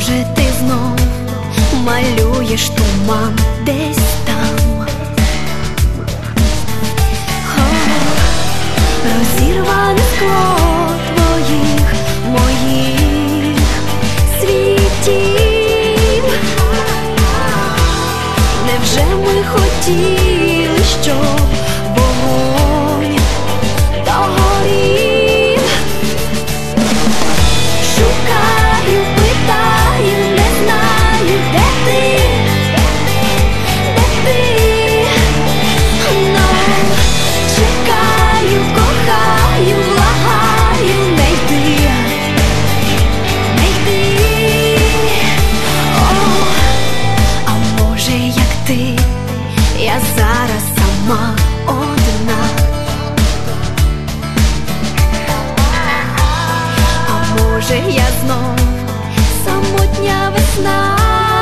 може ти знов малюєш туман десь там. Розірване скло твоїх, моїх світів. Невже ми хотіли, щоб вогонь догорів? Шукаю, питаю, не знаю, де ти, но чекаю, кохаю, благаю, не йди, не йди. О, а може, як ти, я зараз сама одна. А може, я знов самотня весна.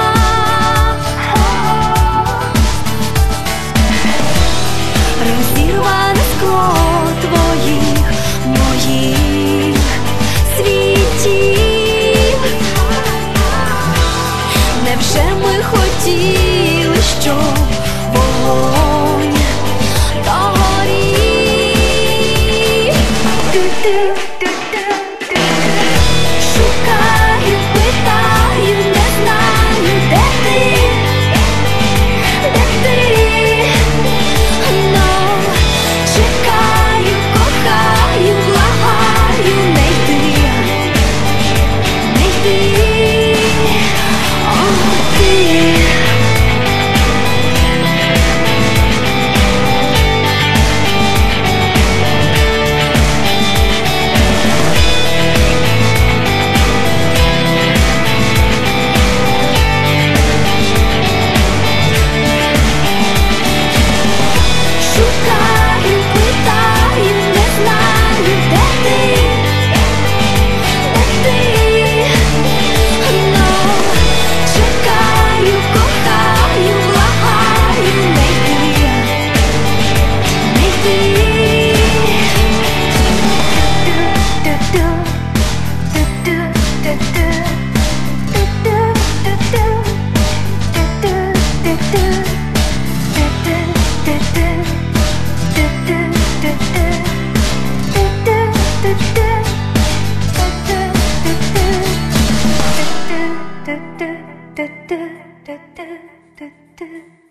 Розірване скло твоїх, моїх світів. Невже ми хотіли, щоб вогонь догорів? Шукаю, питаю, не знаю, де ти, но чекаю, кохаю, благаю, не йди, не йди. О, ти. Шукаю, питаю, не знаю, де ти, но чекаю, кохаю, благаю, не йди, не йди. Do